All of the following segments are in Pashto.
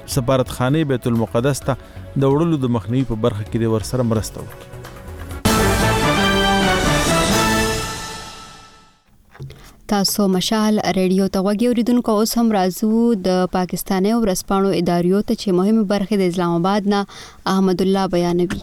سفارتخانه بیت المقدس ته د وړلو د مخنیوي په برخه کې د ورسره مرسته وکړي. تاسو مشال ریډیو ته وګورئ اوریدونکو. اوس هم راځو د پاکستاني ورسپانو اداریو ته چې مهمه برخه د اسلام آباد نه احمد الله بیانوي.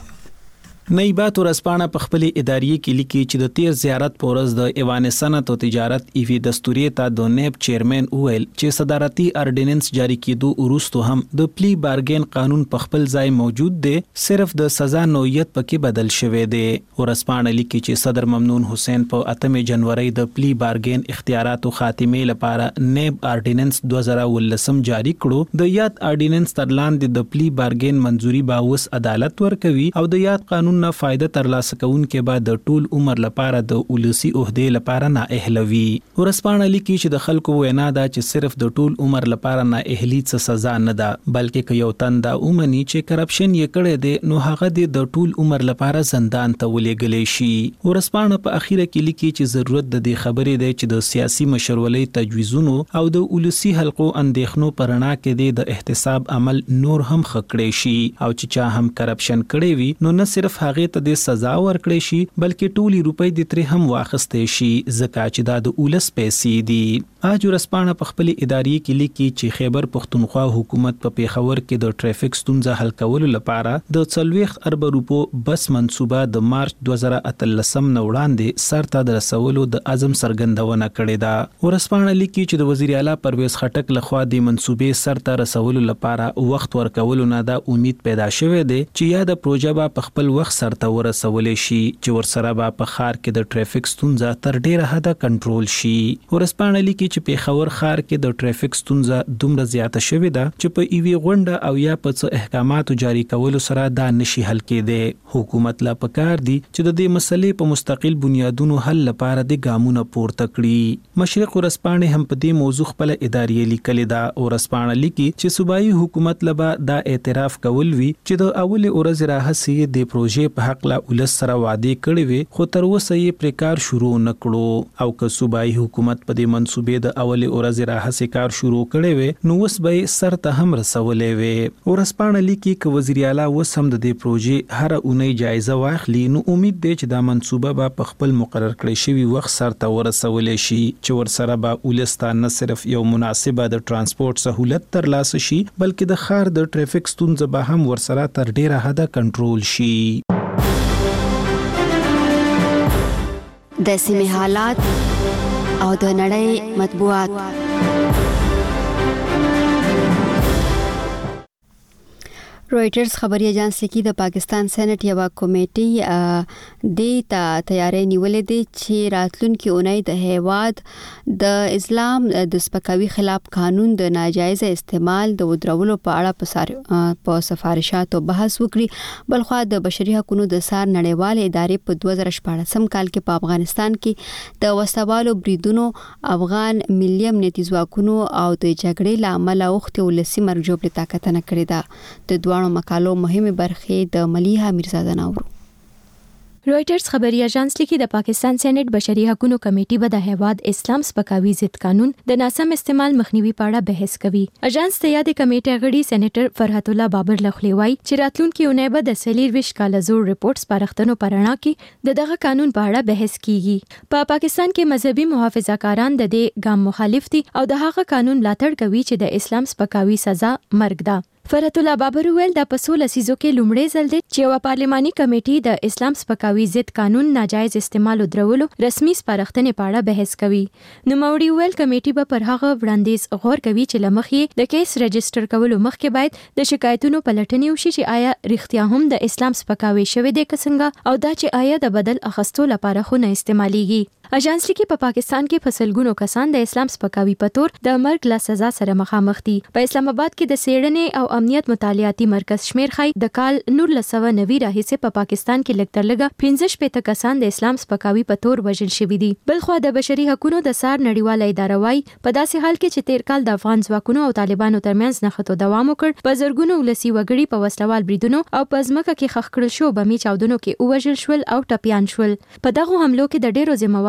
نایبات ورسپانه په خپل ادارې کې لیکي چې د تیر زیارت پورز د ایوان صنعت او تجارت ایوی دستوري ته د نیب چیرمن ویل چې صدارتي ارډیننس جاری کېدو وروسته هم د پلی بارګین قانون په خپل ځای موجود دی، صرف د سزا نوعیت پکې بدل شوی دی. ورسپانه لیکي چې صدر ممنون حسین په 8 جنوري د پلی بارګین اختیاراتو خاتمه لپاره نیب ارډیننس 2019 جاری کړو. د یاد ارډیننس تر لاندې د پلی بارګین منځوري باوس عدالت ورکوي او د یاد قانون نه فائدہ ترلاسه کوونکې بعد د ټول عمر لپاره د اولسي عہدې لپاره نااهلوي. ورسپانه لیکي چې د خلکو وینا ده چې صرف د ټول عمر لپاره نااهلي څه سزا نه ده، بلکې که یو تن دا اومني چې کرپشن یې کړی دی نو هغه د ټول عمر لپاره زندان ته ولېږلی شي. ورسپانه په اخیره کې لیکي چې ضرورت د دې خبرې دی چې د سیاسي مشرولۍ تجویزونو او د اولسي حلقو اندېښنو پر رڼا کې د احتساب عمل نور هم ښه کړی شي او چې چا هم کرپشن کړی وي نو نه صرف هغه ته د سزا ورکړي شي بلکې ټولي روپۍ د تر هم واخستې شي ځکه چې دا د اولس پیسې دي. اج ورسپانه په خپل ادارې کې لیکي چې خیبر پختونخوا حکومت په پیښور کې د ټریفیک ستونزه حل کولو لپاره د 40 ارب روپو بس منصوبه د مارچ 2013 نه وړاندې سرته د رسولو د عزم څرګندونه کړې ده. ورسپانه لیکي چې د وزیر اعلی پرویز خټک لخوا د منصوبې سرته رسولو لپاره وخت ورکولو نه د امید پیدا شوه دی چې یا د پروژه په خپل وخت سرته ورسولې شي چې ورسره به په ښار کې د ټریفیک ستونزه تر ډیره حده کنټرول شي. ورسپانه لیکي چې پیښور ښار کې د ټریفیک ستونزه دومره زیاته شوې ده چې په ایوي غونډه او یا په څه احکاماتو جاری کولو سره دا نشي حل کېدی. حکومت لا پکار دي چې د دې مسلې په مستقل بنیادونو حل لپاره د ګامونه پورته کړي. مشرق ورسپانه هم په دې موضوع خپل ادارې لیکلې ده. ورسپانه لیکي چې صوبایي حکومت لبا دا اعتراف کول وی چې د اول ورځ راهسي د پروژې په حق لا ولس سره وعده کړې وي خو تر اوسه یې پریکار شروع نکړو او که صوبایي حکومت په دې منصوبې د اول ورځ راهسي کار شروع کړي وي نو اوس به سرته هم رسولې وي. ورسپانه لیکي چې وزیر اعلی اوس هم د دې پروژې هر اونۍ جایزه واخلي نو امید دی چې دا منصوبه به په خپل مقرر کړی شوی وخت سرته ورسولې شي چې ورسره به ولستان نه صرف یو مناسبه د ترانسپورت سہولت ترلاسه شي بلکې د ښار د ټریفیک ستونزه به هم ورسره تر ډیره حده کنټرول شي. د سیمې حالات او د نړۍ مطبوعات. رويټرز خبري اژانس لیکي د پاکستان سېنات یو کمیټي د تیارې نیولې دي چې راتلونکي اونۍ د هیواد د اسلام د سپکاوي خلاف قانون د ناجایز استعمال د ودرولو په اړه په سفارشاتو بحث وکړي. بلخو د بشري حقوقو د سار نړیوال ادارې په 2014 کال کې په افغانستان کې د وسوالو بریدونو افغان ملي امنیتي ځواکونو او د جګړې لامل اوختي ولسی مرګ جوړه طاقت نه کړی ده. د مقالو مهمه برخه د ملیحه میرزاده ناورو. رويټرز خبري اژانس لیکي د پاکستان سېنات بشري حقوقو کمیټې به د هیواد اسلام سپکاوي ضد قانون د ناسم استعمال مخنیوي په اړه بحث کوي. اژانس ته یاد کمیټې غړي سېنیټر فرحت الله بابر لخوا وایي چې راتلونکي اونۍ به د سلیل ویش کال زور ریپورتس پرختنو پرانا کې دغه قانون په اړه بحث کیږي. په پاکستان کې مذهبي محافظه‌کاران د دې ګام مخالف دي او د هغه قانون ملاتړ کوي چې د اسلام سپکاوي سزا مرګ ده. فرحت الله بابر ویل د پسول اسیزو کې لومړی ځل دی چې یو پارلماني کمیټې د اسلام سپکاوي ضد قانون ناجایز استعمال او درولو رسمي سپارښتنې په اړه بحث کوي. نو موري ویل کمیټې به پر هغه وړاندیز غور کوي چې لمخې د کیس رجستر کولو مخکې باید د شکایتونو پلټنې وشي چې آیا رښتیا هم د اسلام سپکاوي شوی دی که څنګه او دا چې آیا د بدل اخستو لپاره خو نه استعماليږي. اژانس لیکي په پاکستان کې فسلګونو کسان د اسلام سپکاوي په تور د مرګ لا سزا سره مخامخ دي. په اسلام آباد کې د سیړنې او امنیت مطالعاتي مرکز شمیر خای د کال 1990 راهیسې په پاکستان کې لږ تر لږه 15 کسان د اسلام سپکاوي په تور وژل شوي دي. بلخو د بشري حقوقو د سار نړیواله اداره وايي په داسې حال کې چې تیر کال د افغان ځواکونو او طالبانو ترمنځ نښتو دوام وکړ، په زرګونو ولسی وګړي په وسلوال بریدونو او په ځمکه کې خښ کړل شو بمي چاودنو کې وژل شول او ټپيان شول. په دغه حملو کې د ډیرو ذمہوار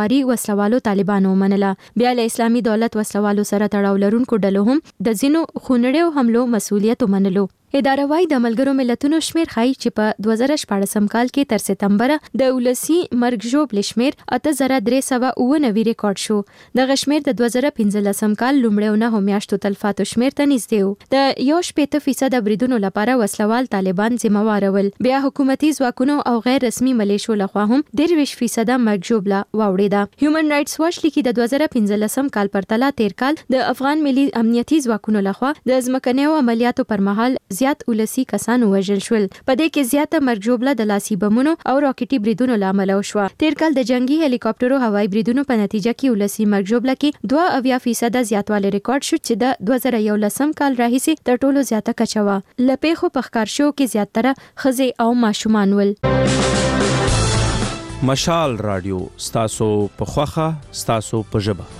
افغانوالي وسلوالو طالبانو منله. بیا له اسلامي دولت وسلوالو سره تړاو لرونکو ډلو هم د ځینو خونړیو حملو مسؤلیت ومنلو. اداره وايي د ملګرو ملتونو شمیر ښایي چې په 2014 کال کې تر سپتمبر د ولسی مرګ ژوبل شمیر 8399 ریکارډ شو. د غشمیر د 2015 کال لومړیونه میاشتو تلفاتو شمیر ته نږدې و. د 1.8% بریدونو لپاره وسلوال طالبان ذمہوار ول. بیا حکومتي ځواکونو او غیر رسمي ملیشو لخوا هم 23% مرګ ژوبله واوړېده. هیومن رائټس واچ لیکي د 2015 کال پرتله تیر کال د افغان ملي امنیتي ځواکونو لخوا د ځمکنیو عملیاتو پر مهال زیات ولسی کسانو وژل شول. په دې کې زیاته مرګ ژوبله د لاسي بمونو او راکټي بریدونو لامل وشوه. تیر کال د جنگي هلیکاپټرو هوایي بریدونو په نتیجه کې ولسی مرګ ژوبله کې 2% زیاتوالی ریکارډ شو چې د 2011 کال راهیسې تر ټولو زیاته کچه وه. لپیخو په ښکار شو کې زیاتره ښځې او ماشومان ول. مشال رادیو ستاسو په خوخه ستاسو په ژبه.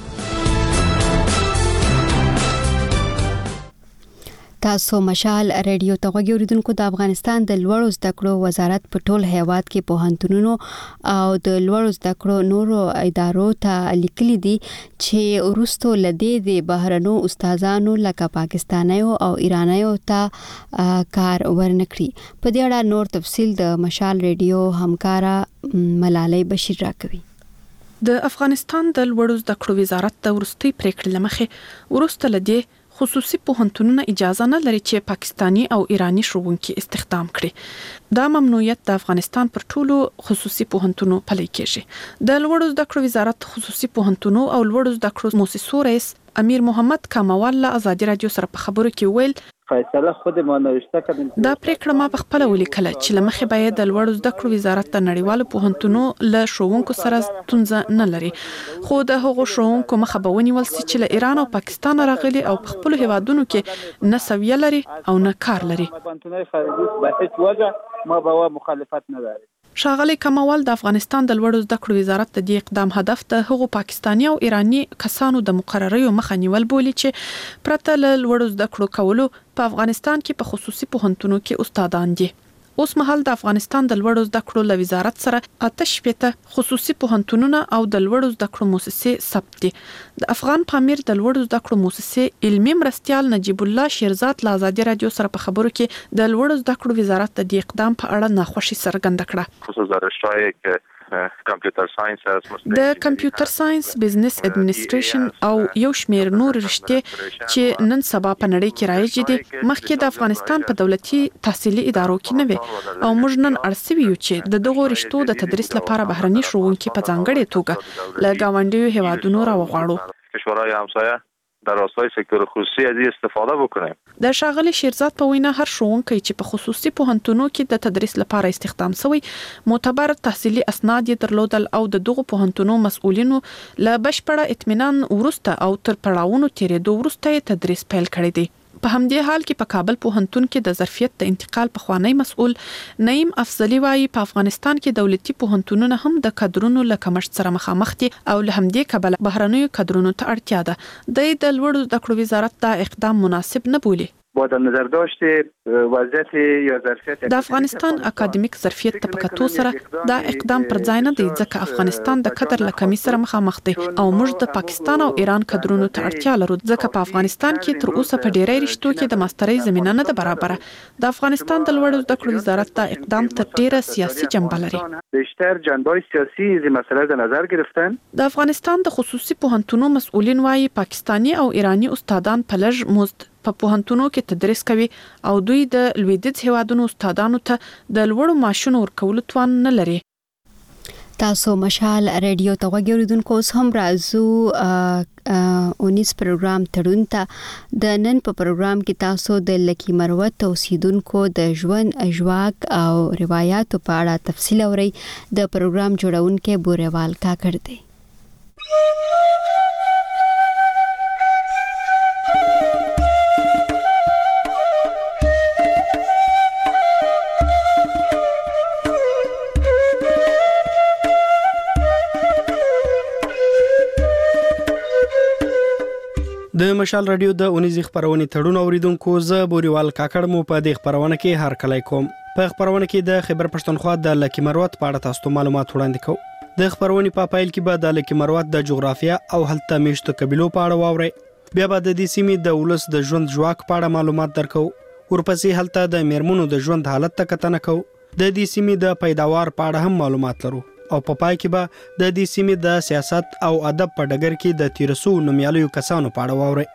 تاسو مشال رادیو ته غوږی اوریدونکو. د افغانستان د لوړو زده کړو وزارت په ټول هیواد کې پوهنتونونو او د لوړو زده کړو نورو ادارو ته لیکلي دي چې ورستو لدی د بهرنو استادانو لکه پاکستانیو او ایرانیو ته کار ورنکړي. په دې اړه نور تفصیل د مشال رادیو همکارا ملالۍ بشیر راکوي. د افغانستان د لوړو زده کړو وزارت د ورستي پریکړې لمخې ورسته لدی خصوصي پوهنتونونه اجازه نه لري چې پاکستانی او ایرانی ښوونکي استخدام کړي. دا ممنوعیت د افغانستان پر ټولو خصوصي پوهنتونونو پلي کېږي. د لوړو زده کړو وزارت خصوصي پوهنتونونو او لوړو زده کړو مؤسسو رئیس امیر محمد کاموال له ازادي رادیو سره په خبرو کې ویل فیصله خود ما نوشته کړم. دا پریکړه ما په خپل ولیکل چې لمخې باید د لوړو زده کړو وزارت د نړیوالو پوهنتونونو له ښوونکو سره ستونزه نه لري. خو د هغو ښوونکو مخه به ونیول شي چې له ایران او پاکستان راغلي او په خپل هیوادونو کې نه سویه لري او نه کار لري. ما به مخالفت نه لري. ښاغلی کموال د افغانستان د لوړو زده کړو وزارت د دې اقدام هدف د هغو پاکستانی او ایرانی کسانو د مقرریو مخه نیول بولی چې پرته له لوړو زده کړو کولو په افغانستان کې په خصوصي پوهنتونونو کې استادان دي. اوس مهال د افغانستان د لوړو زده کړو له وزارت سره 8 خصوصي پوهنتونونه او د لوړو زده کړو مؤسسې ثبت دي. د افغان پامیر د لوړو زده کړو مؤسسې علمي مرستيال نجیب الله شیرزاد له ازادي رادیو سره په خبرو کې د لوړو زده کړو وزارت د دې اقدام په اړه ناخوشي څرګنده کړه. خصوصا رشته‌ای که کمپیوټر ساینس د کمپیوټر ساینس بزنس اډمنستریشن او یو شمیر نور رشته چې نن سبا په نړۍ کې رایج دي مخکې د افغانستان په دولتي تحصیلي ادارو کې نه وي او موږ نن ارسوي یو چې د دغو رشتو د تدریس لپاره بهرني ښوونکي په ځانګړې توګه له گاونډیو هیوادونو راوغواړو. کشورهای همسایه در راستای سکتور خصوصی از این استفاده بکنیم. د ښاغلي شیرزاد په وینا هر ښوونکی چې په خصوصي پوهنتونونو کې د تدریس لپاره استخدام شوی معتبر تحصیلي اسناد یې درلودل او د دغو پوهنتونونو مسؤلینو له بشپړه اطمینان ورسته او تر پړاوونو تیرېدو وروسته تدریس پیل کړی دی. په همدې حال کې په کابل پوهنتون کې د ظرفیت د انتقال پخوانی مسؤل نعیم افضلی وايي په افغانستان کې دولتي پوهنتونونه هم د کادرونو له کمښت سره مخامخ دي او له همدې کبله بهرنیو کادرونو ته اړتیا ده. د لوړو زده کړو وزارت دا اقدام مناسب نه بولي. با در نظر داشت وضعیت یا ظرفیت د افغانستان اکاډمیک ظرفیت ته په کتو سره دا اقدام پر ځای نه دی ځکه افغانستان د کادر له کمی سره مخامخ دی او موږ د پاکستان او ایران کادرونو ته اړتیا لرو ځکه په افغانستان کې تر اوسه په ډیری رشتو کې د ماسترۍ زمینه نه ده برابره. د افغانستان د لوړو زده کړو وزارت دا اقدام تر ډیره سیاسي جنبه لري. بیشتر جنبه‌های سیاسی از این مسئله در نظر گرفتن. د افغانستان د خصوصي پوهنتونونو مسؤلین وايي پاکستانی او ایرانی استادان په لږ مزد په پوهنتونونو کې تدریس کوي او دوی د لویدیځ هیوادونو استادانو ته د لوړو معاشونو ورکولو توان نه لري. تاسو مشال رادیو ته غوږی اوریدونکو. اوس هم راځو 19 پروګرام تړون ته. د نن په پروګرام کې تاسو د لکی مروت اوسیدونکو د ژوند اجواک او روایتو په اړه تفصیل اورئ. د پروګرام جوړونکو بوریوال کاکړ دی. د مشال رادیو د 19 خبرونه تړون اوریدونکو زه بوریوال کاکړ مو په دې خبرونه کې هر کله کوم. په خبرونه کې د خیبر پښتونخوا د لکی مروت په اړه تاسو معلومات وړاندې کوم. د خبرونې په پایل کې به د لکه مروت د جغرافیا او هلته میشتو قبیلو په اړه واورئ. بیا به د دې سیمې د ولس د ژوند ژواک په اړه معلومات درکو. ورپسې هلته د میرمنو د ژوند حالت ته کتنه کوو. د دې سیمې د پیداوار په اړه هم معلومات لرو او په پای کې به د دې سیمې د سیاست او ادب په ډګر کې د تیرسو نومیالیو کسانو په اړه واورئ.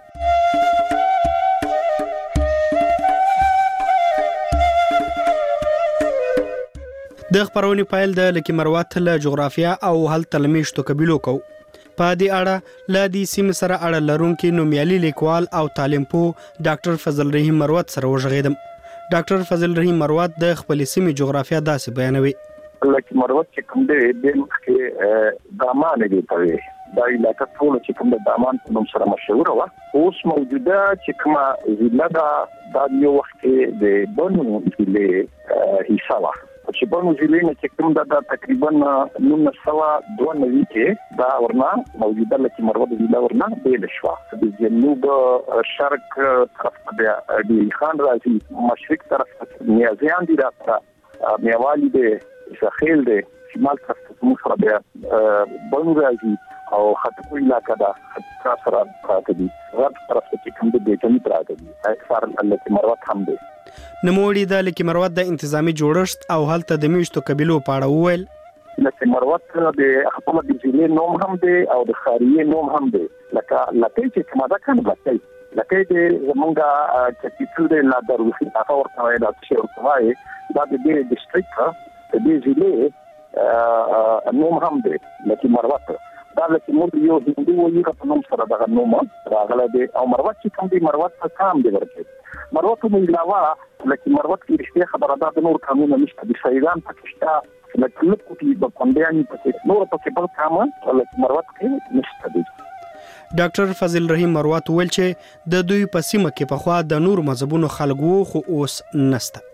د خبرونې پایل د لکه مروت له جغرافیا او هلته له میشتو قبیلو کو. په دې اړه له دې سیمې سره اړه لرونکي نومیالي لیکوال او تعلیم پوه ډاکټر فضل رحیم مروت سره وغږېدم. ډاکټر فضل رحیم مروت د خپل سیمې جغرافیا داسې بیانوي. لکه مروت چې کوم دی د مخکې دامان دی ته دا علاقه ټول چې کوم د دامان په نوم سره مشهور و. اوس موجوده چې کومه ضلع د یو وخت د بنو ضلع حصہ و چې بنو ضلع نه چې کوم دا تقریبا 1992 کې دا ورنه موجوده لکه مروت ضلع ورنه بیل شو. د جنوب شرق طرف ته د خان راځي، مشرق طرف ته نیازیان دي، راځي میوالي دي، شاخیل دي، شمال طرف ته موږ سره د بنو راځي او خطو علاقه دا خطا سره راځي دي. غرب طرف ته کوم د بیتنی راځي دي اکثر لکه مروت هم دي. نموړي د لکه مروت د انتظامی جوړښت او هلته د میشتو قبیلو په اړه وویل. لکه مروت د خپل د ضلع نوم هم دی او د خاریه نوم هم دی. لکه چې کومه ده کنه لکه د زمونږه کپیټل د لادروسی هغه ورته وایي دا چې ورته وایي دا د دې ډیسټریکټ د دې ضلع نوم هم دی لکه مروت. دا لکه موږ یو هندو وایي په نوم سره دغه نوم راغلی دی او مروت چې کوم دی مروت څه کام دی ورته. مروت من علاوه لکه مروت کې رښتیا خبره ده د نور قانون نشته. د سیدان پاکستان لکه لکه په باندې په نور په بل کامه لکه مروت کې نشته دي. ډاکټر فضل رحیم مروت ویل چې د دوی په سیمه کې په خوا د نور مذهبونو خلکو خو اوس نشته.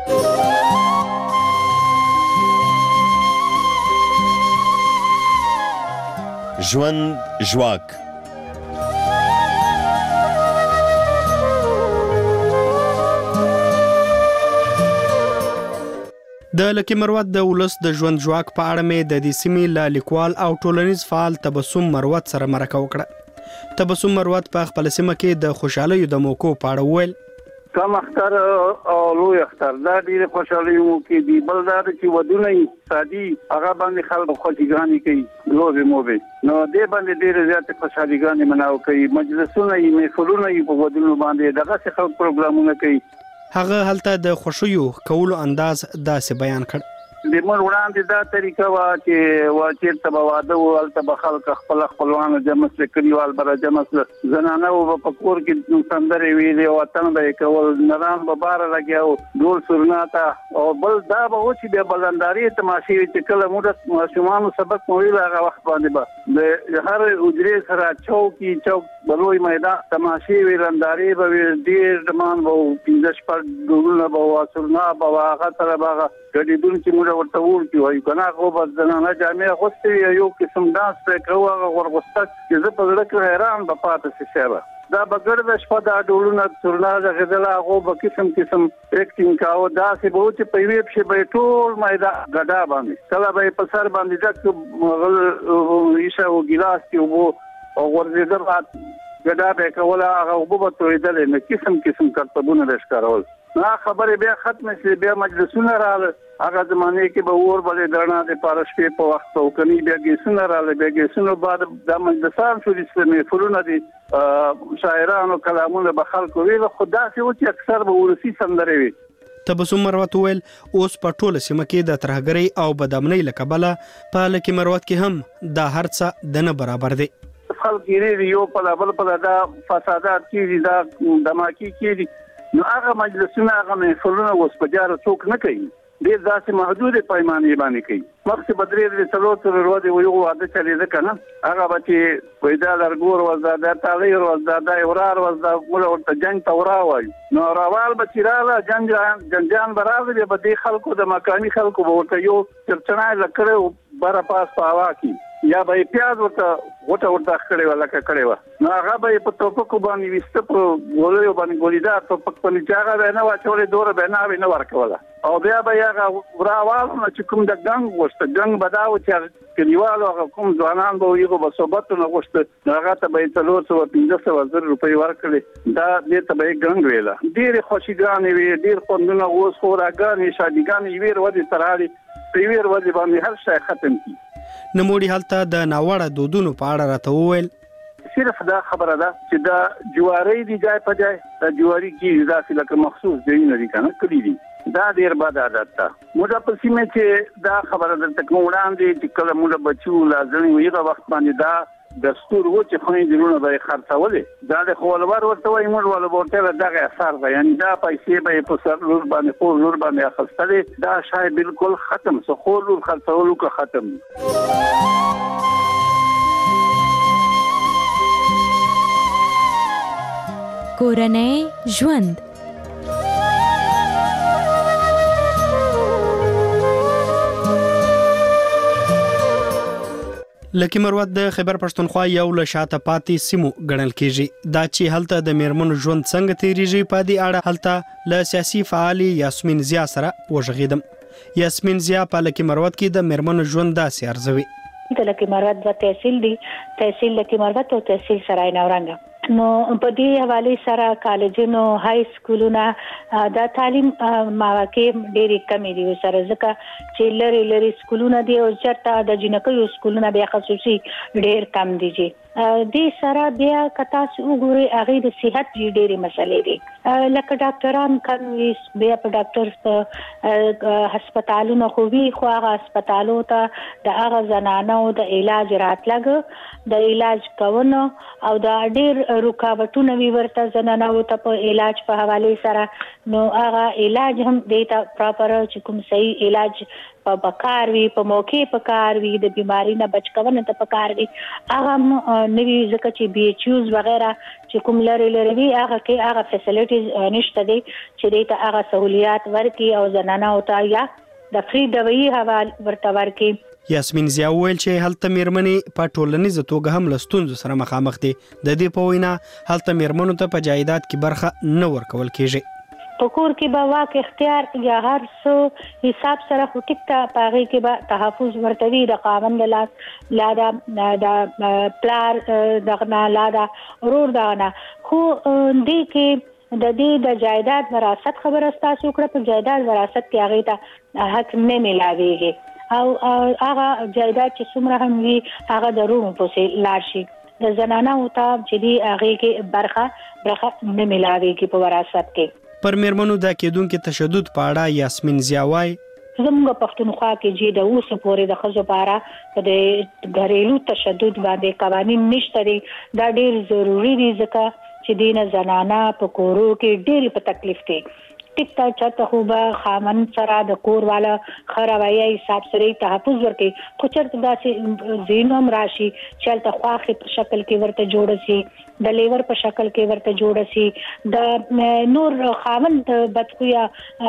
ژوند ژواک د لکه مروت د ولس د ژوند ژواک په اړه مې د دې سیمې له لیکوال او ټولنیز فعال تبسم مروت سره مرکه وکړه. تبسم مروت په خپل سیمه کې د خوشحالیو د موکو په اړه وویل. کم اختر او لوی اختر دا ډېر خوشحالیو کې دی. بل دا چې ودونه سادي هغه باندې خلک خوشیګانی کوي، لوبې موبې نو دې باندې ډېر زیات خوشحالیګانی مناو کوي، مجلسونه یې محفلونه یې په ودونو باندې دغه څه خلک پروګرامونه کوي. هغه هلته د خوشیو کولو انداز داسې بیان کړ. د مور وړاندې دا طریقه وا چې ته واده او الته خلک خپلوانو جمع کړیوال بر جمع زنانه او په کور کې سندري ویلې او وطن به کول نران به بار لګیاو ډول سرناتا او بل دا به و چې د بلنداري تماشې چې کله موږ ماشومان سبق ویل هغه وخت باندې به هر اجري سره چوک بلوي میدان تماشې ویلنداري به ډیر دمان وو 15 پر ډولونه به سرنا به هغه تر باغه ګډیدون چې موږ ورته ورته وایو کنه خو بس زنانه جامع خوستي یو قسم داس په کوه ورغسته چې زه په لړ کې حیران به پاتې شې. دا بغیر د شپه د ډولونه ترنا غزلا هغه به قسم اکټینګ کاوه دا چې به چې په ویب شي به ټول میدان غډا باندې کله به په سر باندې ځکه ایشه او ګلاس کې وو او ورزيده غډا به کوله هغه وبو تویدل نه قسم کرتبونه لشکارول. نا خبره بیا ختم شي بیا مجلسونه رااله هغه زمانه کې به اور بلې درنا د پارشپې په وخت او کني بیا ګیسونه رااله بیا ګیسونه بعد د مجلسان شو اسلامي فلونه دي شاعرانو کلامونه به خلکو ویل خدا سي و چې اکثر به ورسي سندري وي. تبسم مروت ویل اوس په ټوله سیمه کې د ترهګرۍ او بدامنۍ لکبله په لکه مروت کې هم دا هرڅه د نه برابر دي. خلک یې یو په بل په دا فسادات کې دا دماکي کې نو هغه مجلسونه هغه محفلونه اوس په جاره څوک نه کوي. ډېر داسې محدود پیمانې باندې کوي. مخکې بدرې د څلور ورځې یو واده چلیده کنه هغه به چې پیدا لرګور وزاده تاغیر وزاده ورار وزاده موږ ورته جنگ ته وراوي نو راوال به چیراله جنجان برابر به د خلکو د مکاني خلکو به ورته یو چرچنای لکړو بار پاس پاوا کی یا به پیاز ورته وټه ورته کړې ولا کړې و نو هغه به په توپک باندې وسته په ګولې باندې ګولیدا توپک په نچاغه به نه واچولې دوره به نه ورکوله او بیا به هغه وراوال نو چې کوم د ګنګ وسته ګنګ بداو چې کلیوالو هغه کوم ځوانان به یو به صحبت نه غوښته هغه ته به 315,000 روپۍ ورکړي دا دې ته به ګنګ ویله ډېر خوشیګانې وي ډېر خوندونه اوس خوراګانې شادیګانې ویر ودی ترالي پریویر ودی باندې هر شی ختم کی نموړي حالت د ناوړه دودونو په اړه راته وویل صرف دا خبره ده چې دا جواری دی ځای په ځای دا جواری کې ځکه لکه مخصوص دی نه دي کنه کلی دي دا ډیر بد عادت ده موږ په سیمه چې دا خبره د تکو وړاندې چې کله موږ بچو لازم ویغه وخت باندې دا دستور و چې خويندې درونه به خرڅولې دا د خپلوار ورته وایي موږ ول ورته دغه اثر ده یعنی دا پیسې به په سر لور باندې په لور باندې اخستلې دا شای بالکل ختم سو خو لور خرڅولو که ختم کورنۍ ژوند لکه مروت د خیبر پښتونخوا یو له شاته پاتې سیمو ګڼل کیږي دا چې هلته د میرمنو ژوند څنګه تیریږي په دې اړه هلته له سیاسي فعالي یاسمین زیا سره وژغیدم یاسمین زیا په لکه مروت کې د میرمنو ژوند داسې ارزوي د لکه مروت د تحصیل دی تحصیل لکه مروت او تحصیل سرای نورنګ نو په دې حواله سره کالجونو های سکولونه د تعلیم مواقع ډېری کمی دي سره ځکه چې لری سکولونه دي او چرته د جنکو سکولونه بیا خصوصي ډېر کم دي دې سره بیا کتا وګوري هغه د صحت ډېری مسلې دي لکه ډاکټران کم وي بیا په ډاکټر هسپتالونو خو وی خو هغه هسپتالو ته د هغه زنانو د علاج راتلګ د علاج کوونو او د ډېر رکاوټونه وی ورته زنانو ته په علاج په حواله سره نو هغه علاج هم دیتا پراپر چې کوم صحیح علاج په بکار وی په موقع په کار وی د بیماری نه بچ کونه ته په کار وی هغه نوی ځکه چې بي ایچ یوز وغیرہ چې کوم لري وی هغه کې هغه فیسیلیټیز نشته دي چې دیتا هغه سہولیات ورکي او زنانو ته یا د فری دوی حواله ورته ورکي یاسمین زیا ویل چې هلته میرمنې په ټولنیزه توګه هم له ستونزو سره مخامخ دي د دې په وینا هلته میرمنو ته په جایداد کې برخه نه ورکول کیږي په کور کې به واک اختیار یا هر څه حساب سره خو ټیک ته پاغي کې به تحفظ ورتوي د قانون لادا د پلار دغه لادا ورور دغه خو دې کې د دې د جایداد وراثت خبره تاسو کړه په جایداد وراثت کې هغه ته حق نه ملاويږي او هغه جایداد چې څومره هم وي هغه د روم په لاړ شي د زنانه او ته چې دی هغه کې برخه نه ملاويږي په وراثت کې پر میرمنو د کېدونکو تشدد په اړه یاسمین زیاوای زموږ پښتونخوا کې چې د اوسه پورې د خزو لپاره د غریلو تشدد باندې قوانين نشته دي دا ډېر ضروری دي ځکه چې دینه زنانه په کورو کې ډېر په تکلیف دي ټیک تا چاته خو به خامن سره د کور والا خروایي حساب سره تحفظ ورکي خو چرته داسې زینوم راشي چلته خواخي په شکل کې ورته جوړ شي د لیور په شکل کې ورته جوړ شي د نور خامن بدخویا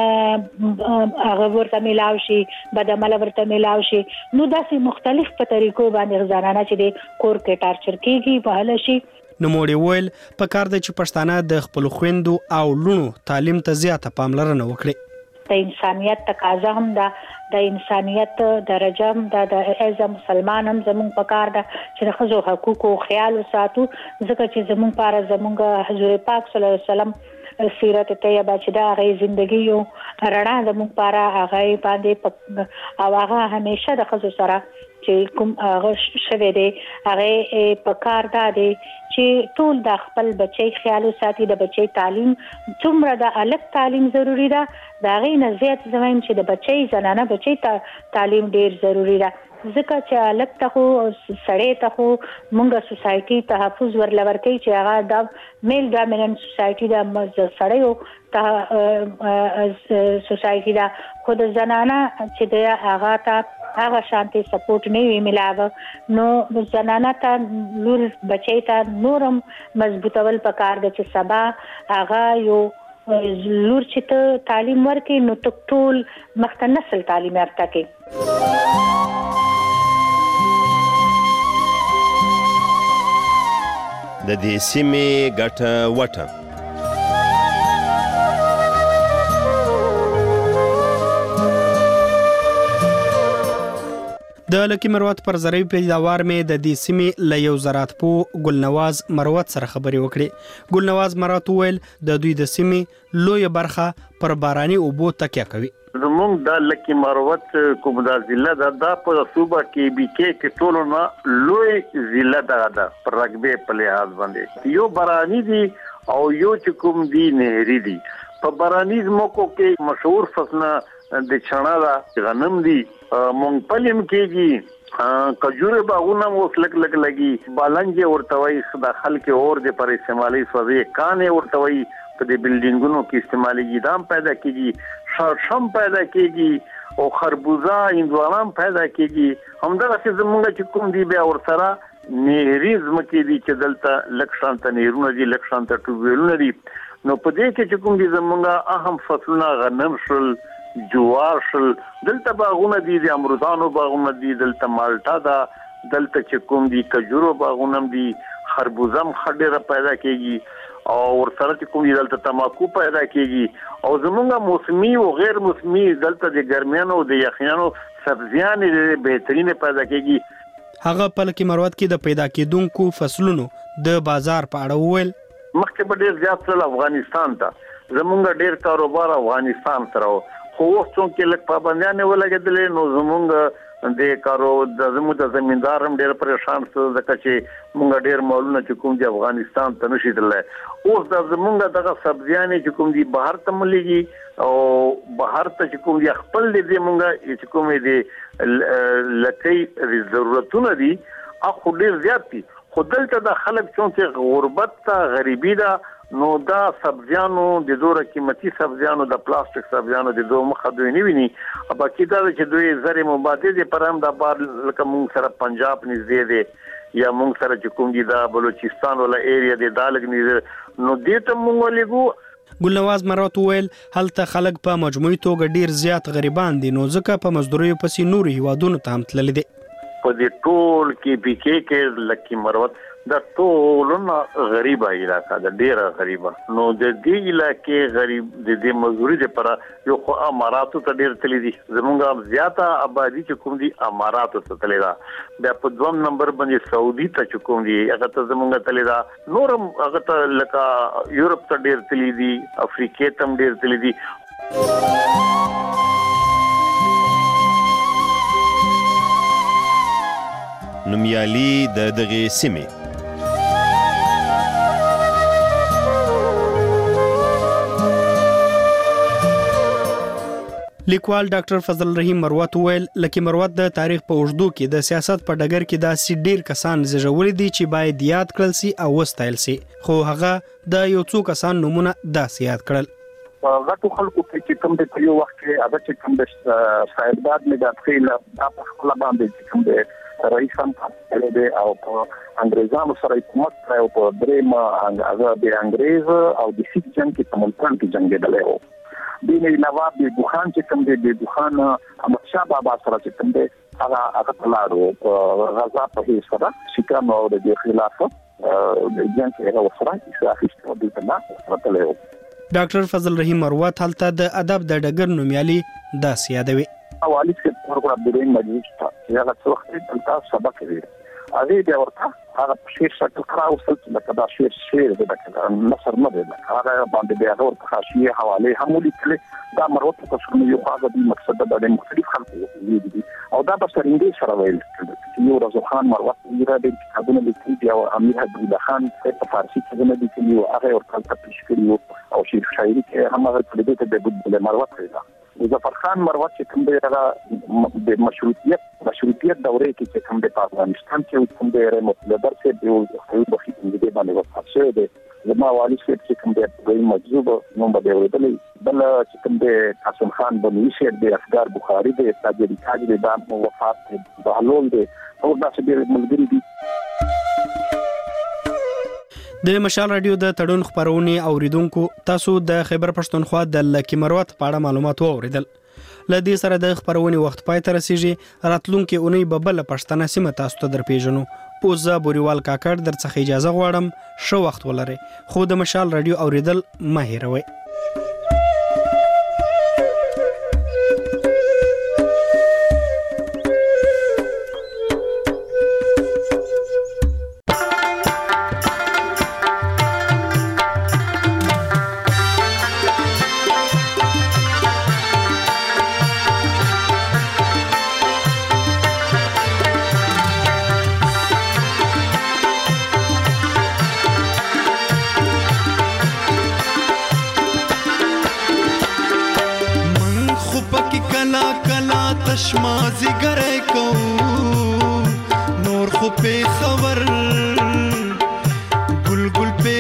هغه ورته ملاو شي بدعمل ورته ملاو شي نو داسې مختلف په طریقو باندې زنانه چې د کور کې ټارچر کیږي په هله شي نوموړي ویل په کار د چې پښتانه د خپل خويندو او لونو تعلیم ته زیاته پاملرنه وکړي د انسانيت تقاضا هم د انسانيت درجه هم د اعظم مسلمان هم زموږ په کار ده چې د خزو حقوقو خیال وساتو ځکه چې زموږ لپاره زموږ حضور پاک صلی الله علیه وسلم سیرت طیبه چې دا غي ژوندۍ یو رڼا زموږ لپاره هغه باندې او هغه همیشه د خزو سره چې کوم هغه شوه دی هغه په کار ده چې ټول د خپل بچي خیال ساتي د بچي تعلیم څومره د الګ تعلیم ضروری ده دا غي نه زیات زمين چې د بچي زنانه بچي تعلیم ډیر ضروری ده ځکه چې الګ ته خو سړې ته خو مونږه سوسايټي تحفظ ورلور کوي چې هغه د میل ډامیننت سوسايټي د سړیو ته سوسايټي دا خود زنانه چې د هغه ته هغه شانتي سپورټ نه وی ملاوه نو زنانه ته لور بچی ته نورم مضبوطول پکار د چې سبا هغه یو لور چې ته تعلیم ورکې نو ټول مخته نسل تعلیم یافته کې د دې سیمې ګټه وټه. د لکی مروت پر زری پیداوار مې د دې سیمې له یو زراعت پو ګلنواز مروت سره خبرې وکړې. ګلنواز مروت ویل د دوی د سیمې لوی برخه پر باراني اوبو تکیه کوي. زمونږ د لکی مروت کوم د ضلع د په صوبه کې BK کې ټولو نه لوی ضلع ده پر رقبه په لحاظ باندې. یو باراني دي او یو چې کوم دي نهري دي. په باراني زموکو کې مشهور فصلونه د چنا دا غنم دي، مونږپلیم کېږي، کجوره باغونه اوس لګ لګي، بالنج ورته وایي د خلک اور د پر استعمالي سوځي، کانې ورته وایي په دې بلډینګونو کې استعمالي دام پیدا کیږي، شړشم پیدا کیږي او خربوزه هندوانه پیدا کیږي. همدغه څه زمونږ چې کوم دی بیا ورسره نهري ځمکې دي چې دلته لک شانته نهرونه دي، لک شانته ټوبویلونه دي. نو په دې کې چې کوم دي زمونږ اهم فصلونه غنم شول، جوار شل، دلته باغونه دي د امرودانو باغونه دي، دلته مالټا ده، دلته چې کوم دي کجورو باغونه دي، خربوزم خډيره پیدا کیږي او ورسره چې کوم دي دلته تماکو پیدا کیږي او زمونږ موسمي او غیر موسمي دلته د ګرمیانو او د یخنیانو سبزیان بهترینه پیدا کیږي. هغه په لکی مروت کې د پیدا کېدونکو فصلونو د بازار په اړه وویل. مخکې به ډیر زیات سره افغانستان ته زمونږ ډیر کاروبار افغانستان سره خو اوس څنګه لک پابندیان ولګېدلې نو زمونږ د کارو د زموږ د زمیندار هم ډیر پریشان شو ځکه چې مونږ ډیر مالونه چې کوم د افغانستان ته نشي تللی. اوس د زمونږ دغه سبزیان چې کوم دي بهر ته مليږي او بهر ته چې کوم دي خپل دي مونږ چې کوم دي لکې ضرورتونه دي اخو ډیر زیات دي. خو دلته د خلک چې غربت ته غریبي ده نو دا سبزیانو د دوره قیمتي سبزیانو د پلاستیک سبزیانو د دوه مخه دوی نه ویني. باقي دا چې دوی زری مبادله پر هم د بار لکه مونږ سره پنجاب نږدې دي یا مونږ سره چې کوم دي دا بلوچستان ولا ایریا د دالګ نږدې نو دې ته مونږ ولګو. ګلنواز مروت ویل هلته خلک په مجموعي توګه ډیر زیات غریبان دي نو ځکه په مزدوري پسې نور هیوادونو ته هم تللی دي. په دې ټول کې BK کې لکی مروت د ټولونه غریبه علاقه ده، ډیره غریبه. نو د دې علاقې غریب د دې مزدوري لپاره یو خو اماراتو ته ډیر تللی دي، زمونږ زیاته آبادی چې کوم دي اماراتو ته تللی ده. بیا په دوم نمبر باندې سعودي ته چې کوم دي هغه ته زمونږ تللی ده، نورم هغه ته لکه یورپ ته ډیر تللی دي، افریقې ته ډیر تللی دي. نومیالي د دغه سیمې لیکوال ډاکټر فضل رحیم مروت ویل لکی مروت د تاریخ په اوږدو کې د سیاست په ډګر کې داسې ډیر کسان زیږولي دي چې باید یاد کړل سي او وستایل سي، خو هغه د یو څو کسان نمونه داسې یاد کړل. غټو خلکو چې کوم د یو وخت کې هغه چې کوم د سایداد نه د خپل په خپل باندې چې کوم د رئیس هم په او په انګريزانو سره حکومت او په دریم هغه د انګريز او د سیک جنگ کې په ملتان کې جنگېدل او دین نواب د بوخان چې کوم د بوخان احمد شاه بابا سره چې کوم د هغه تلاړو په غزا په هیڅ سره شکام او د خلاف د جنگ کې هغه سره اخیستو د تنا وتلو. ډاکټر فضل رحیم مروت هلته د ادب د ډګر نومیالي داسې یادوي. اوالي چې پروګرام د رین مجلس ته هغه څو وخت دلته سبق ویل هغه د ورته هغه شیر شکل کراوسل چې دا شیر د نصر نه دی هغه باندې بیا ورته خاصيه حواله هم لیکل دا مروت په څو یو هغه د مقصد د مختلف خلکو دي او دا په سرینګي سره ویل یو رضا خان مروت یې د کتابونو لیکلي او امیر حبیب خان په فارسی کې نه لیکلي او هغه ورته تفصیل کړی او شیر شاعري کې هم هغه په دې د مروت دی. ظفر خان مروت چې کوم دی د مشروطیت دورې کې چې کوم دی په افغانستان کې کوم دی مطلب درته دی او په خپل دې باندې وفات شوی دی. زما والي چې کوم دی په مجذوب نوم به ورېدلې بل چې کوم دی قاسم خان بنوي شهر دی افغار بخاري دی تاجري تاج دی دا وفات دی بهلول دی او دا چې د ملګری دي. د مشال رادیو د تړون خبرونه اوریدونکو تاسو د خیبر پښتونخوا د لکی مروت په اړه معلومات اوریدل. لدې سره د خبرونه وخت پای ته رسیږي. راتلونکي اونۍ به بل پښتنه سیمه تاسو ته درپېژنو. پوزا بوریوال کاکړ درڅخه اجازه غواړم. ښه وخت ولرئ. خو د مشال رادیو اوریدل مه هېروئ. تشمازی گره کو نور خو پی خبر گل گل پی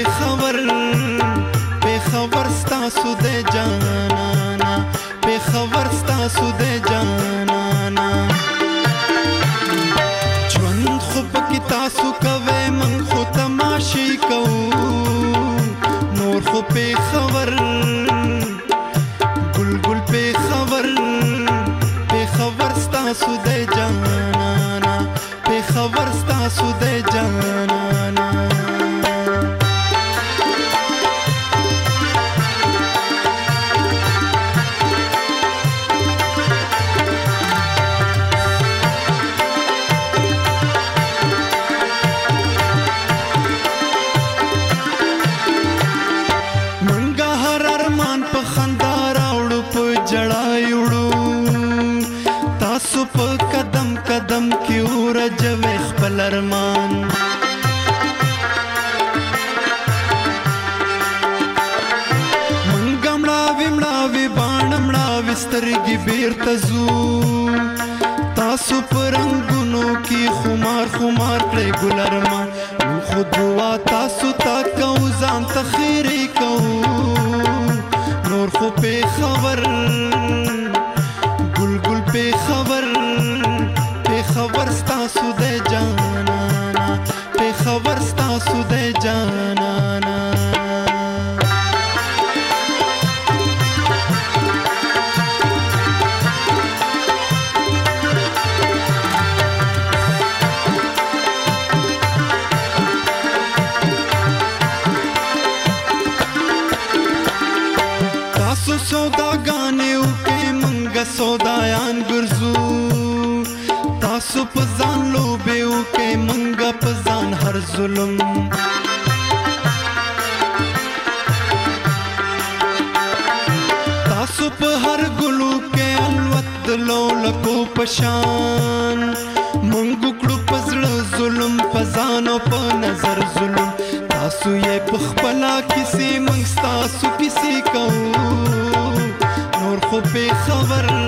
خبر ستاسو دے جانانا پی خبر ستاسو دے جانانا جوند خو پکی تاسو کوي من خو تماشی کو نور خو پی خبر گل گل پی خبر ستاسو دے جانانا پی خبر ستاسو دے جانانا منگا هر ارمان پا خندار آوڑو پا جڑای اڑو تاسو په قدم قدم کې ورجوي خپل ارمان منګ مړاوي باڼ مړاوي سترګې بیرته ځو تاسو په رنګونو کې خمار کړئ ګل ارمان خو دعا تاسو ته کوو ځان ته خیرې کوو نور خو پې خبر پی خبر ستاسو دے جانانا پی خبر ستاسو دے جانانا تاسو سوداګانې وکئ منګه سودایان ګرځو تاسو په ځان لوبې وکئ منګه په ځان هر ظلم تاسو په هر ګلو کې الوت د لولکو پشان منګ کړو په زړه ظلم په ځان او په نظر ظلم تاسو یې په خپله کیسې منګ ستاسو کیسې کوو نور خو پې خبر